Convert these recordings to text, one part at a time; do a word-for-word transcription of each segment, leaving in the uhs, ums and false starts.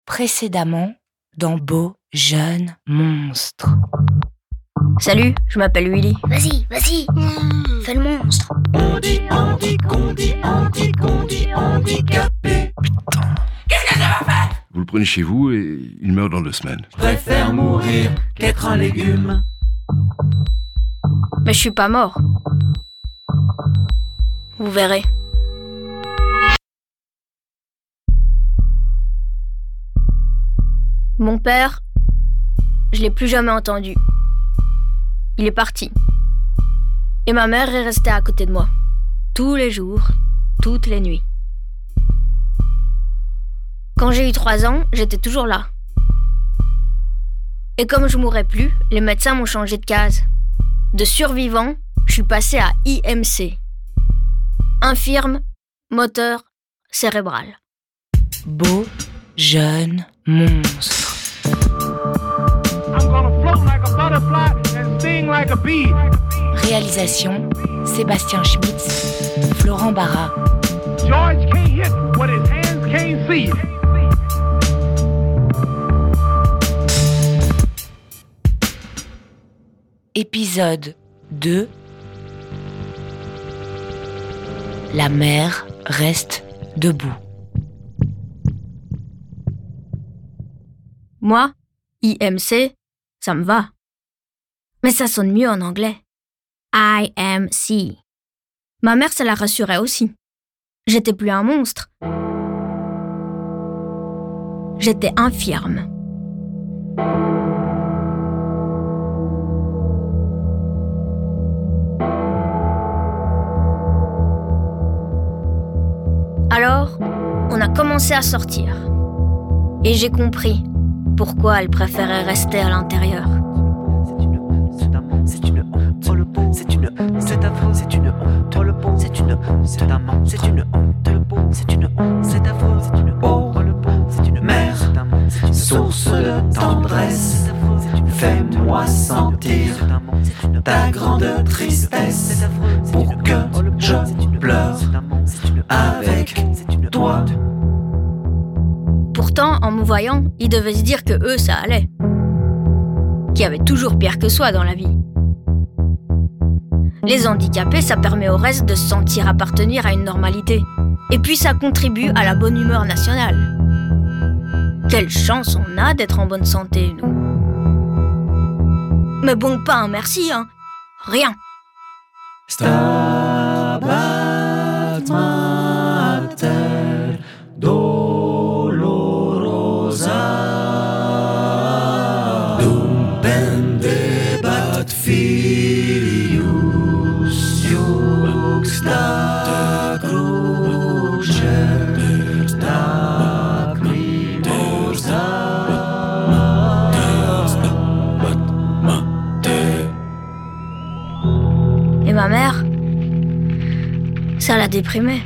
Précédemment, dans Beau Jeune Monstre. Salut, je m'appelle Willy. Vas-y, vas-y, mmh, fais le monstre. On dit, on dit, qu'on dit, on dit, qu'on dit, handicapé. Putain. Qu'est-ce que ça va faire? Vous le prenez chez vous et il meurt dans deux semaines. Je préfère mourir qu'être un légume. Mais je suis pas mort. Vous verrez. Mon père, je l'ai plus jamais entendu. Il est parti. Et ma mère est restée à côté de moi. Tous les jours, toutes les nuits. Quand j'ai eu trois ans, j'étais toujours là. Et comme je mourrais plus, les médecins m'ont changé de case. De survivant, je suis passé à I M C. Infirme, moteur, cérébral. Beau Jeune Monstre. Réalisation Sébastien Schmitz, Florent Barra. George can't hit what his hands can't see. Épisode deux. La mère reste debout. Moi, I M C, ça me va. Mais ça sonne mieux en anglais. I M C. Ma mère, ça la rassurait aussi. J'étais plus un monstre. J'étais infirme. Alors, on a commencé à sortir. Et j'ai compris pourquoi elle préférait rester à l'intérieur. C'est une honte, oh le beau, c'est une honte, c'est affreux, c'est une honte, oh le beau, c'est une honte, c'est un monstre, c'est une honte, le beau, c'est une honte, c'est affreux, c'est une honte, oh le beau, c'est une mère, source de tendresse, fais-moi sentir ta grande tristesse pour que je pleure avec toi. Pourtant, en me voyant, ils devaient se dire que eux, ça allait. Qu'il y avait toujours pire que soi dans la vie. Les handicapés, ça permet au reste de se sentir appartenir à une normalité. Et puis ça contribue à la bonne humeur nationale. Quelle chance on a d'être en bonne santé, nous. Mais bon, pas un merci, hein. Rien. Stabat mater dolorosa dum pendebat filius iuxta cruce lacrimosa. Et ma mère, ça la déprimait.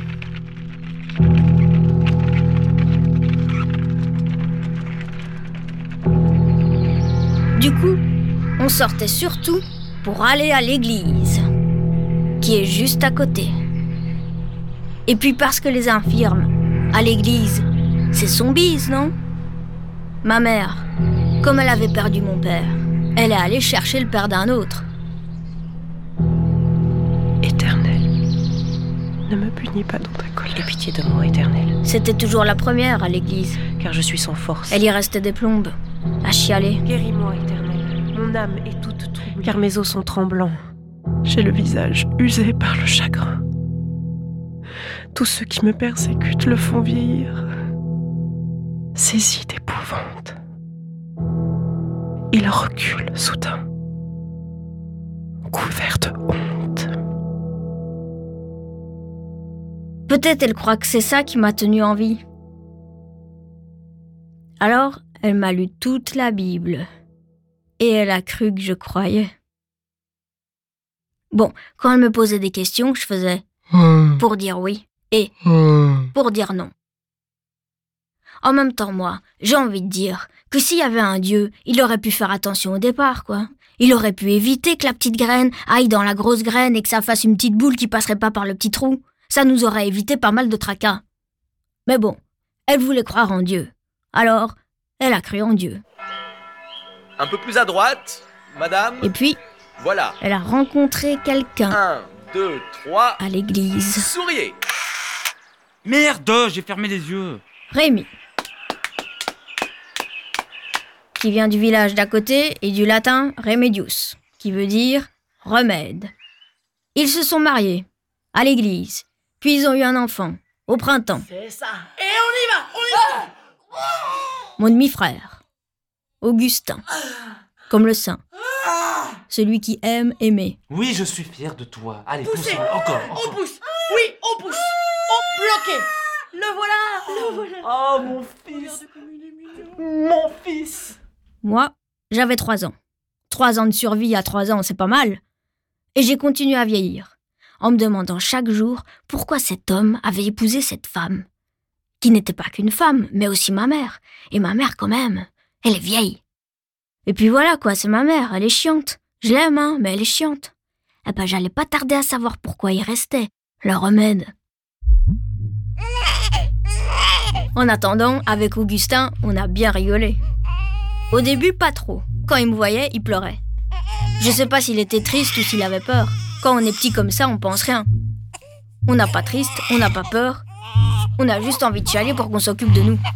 Du coup, on sortait surtout pour aller à l'église, qui est juste à côté. Et puis parce que les infirmes, à l'église, c'est son bise, non? Ma mère, comme elle avait perdu mon père, elle est allée chercher le père d'un autre. Éternel, ne me punis pas dans ta colère. Aie pitié de moi, Éternel. C'était toujours la première à l'église. Car je suis sans force. Elle y restait des plombes, à chialer. Guéris-moi, Éternel. Mon âme est toute troublée. Car mes os sont tremblants. J'ai le visage usé par le chagrin. Tous ceux qui me persécutent le font vieillir. Saisi d'épouvante. Il recule soudain, couvert de honte. Peut-être elle croit que c'est ça qui m'a tenue en vie. Alors, elle m'a lu toute la Bible. Et elle a cru que je croyais. Bon, quand elle me posait des questions, je faisais mmh. pour dire oui et mmh. pour dire non. En même temps, moi, j'ai envie de dire que s'il y avait un Dieu, il aurait pu faire attention au départ, quoi. Il aurait pu éviter que la petite graine aille dans la grosse graine et que ça fasse une petite boule qui passerait pas par le petit trou. Ça nous aurait évité pas mal de tracas. Mais bon, elle voulait croire en Dieu. Alors, elle a cru en Dieu. Un peu plus à droite, madame. Et puis, voilà. Elle a rencontré quelqu'un. Un, deux, trois. À l'église. Souriez. Merde, j'ai fermé les yeux. Rémi. Qui vient du village d'à côté et du latin remedius, qui veut dire remède. Ils se sont mariés, à l'église, puis ils ont eu un enfant, au printemps. C'est ça. Et on y va, on y va. Mon demi-frère, Augustin, comme le saint, celui qui aime aimer. Oui, je suis fier de toi. Allez, poussez, poussons, encore, encore. On pousse, oui, on pousse, on bloqué. Le voilà, le voilà. Oh, mon fils, mon fils. Moi, j'avais trois ans. Trois ans de survie à trois ans, c'est pas mal. Et j'ai continué à vieillir, en me demandant chaque jour pourquoi cet homme avait épousé cette femme, qui n'était pas qu'une femme, mais aussi ma mère. Et ma mère, quand même, elle est vieille. Et puis voilà, quoi, c'est ma mère, elle est chiante. Je l'aime, hein, mais elle est chiante. Eh ben, j'allais pas tarder à savoir pourquoi il restait, le remède. En attendant, avec Augustin, on a bien rigolé. Au début, pas trop. Quand il me voyait, il pleurait. Je sais pas s'il était triste ou s'il avait peur. Quand on est petit comme ça, on pense rien. On n'a pas triste, on n'a pas peur. On a juste envie de chialer pour qu'on s'occupe de nous.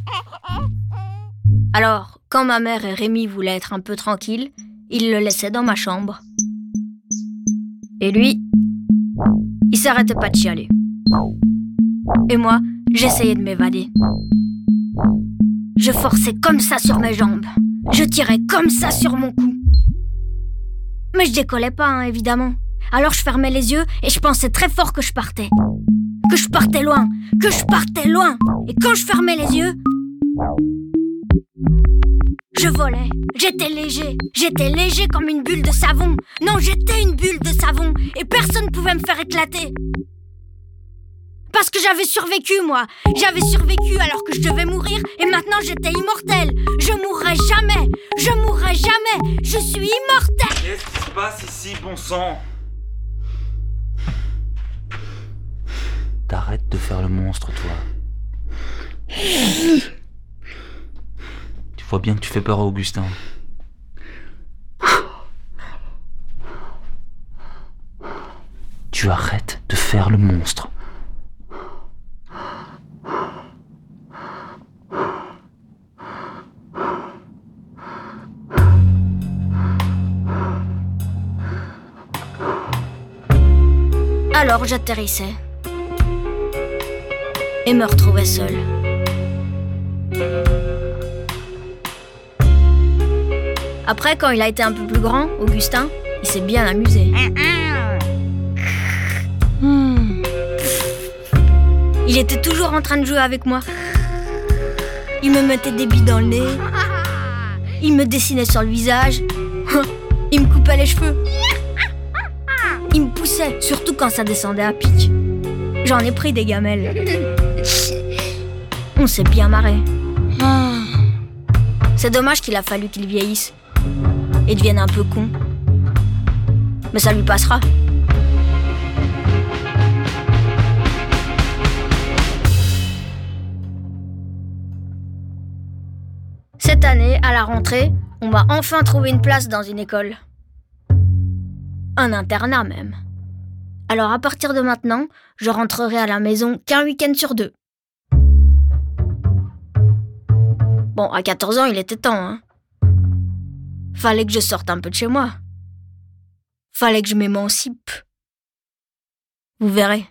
Alors, quand ma mère et Rémi voulaient être un peu tranquilles, ils le laissaient dans ma chambre. Et lui, il s'arrêtait pas de chialer. Et moi, j'essayais de m'évader. Je forçais comme ça sur mes jambes. Je tirais comme ça sur mon cou. Mais je décollais pas, hein, évidemment. Alors je fermais les yeux et je pensais très fort que je partais. Que je partais loin, que je partais loin. Et quand je fermais les yeux, je volais. J'étais léger. J'étais léger comme une bulle de savon. Non, j'étais une bulle de savon. Et personne ne pouvait me faire éclater. Parce que j'avais survécu, moi. J'avais survécu alors que je devais mourir. Et maintenant, j'étais immortelle. Je mourrai jamais. Je mourrai jamais. Je suis immortelle. Qu'est-ce qui se passe ici, bon sang? T'arrêtes de faire le monstre, toi. Tu vois bien que tu fais peur à Augustin. Tu arrêtes de faire le monstre. Alors j'atterrissais et me retrouvais seule. Après, quand il a été un peu plus grand, Augustin, il s'est bien amusé. Mmh. Il était toujours en train de jouer avec moi. Il me mettait des billes dans le nez. Il me dessinait sur le visage. Il me coupait les cheveux. Il me poussait, surtout quand ça descendait à pic. J'en ai pris des gamelles. On s'est bien marré. C'est dommage qu'il a fallu qu'il vieillisse et devienne un peu con. Mais ça lui passera. Cette année, à la rentrée, on m'a enfin trouvé une place dans une école. Un internat même. Alors à partir de maintenant, je rentrerai à la maison qu'un week-end sur deux. Bon, à quatorze ans, il était temps, hein. Fallait que je sorte un peu de chez moi. Fallait que je m'émancipe. Vous verrez.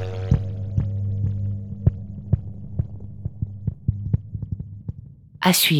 À suivre.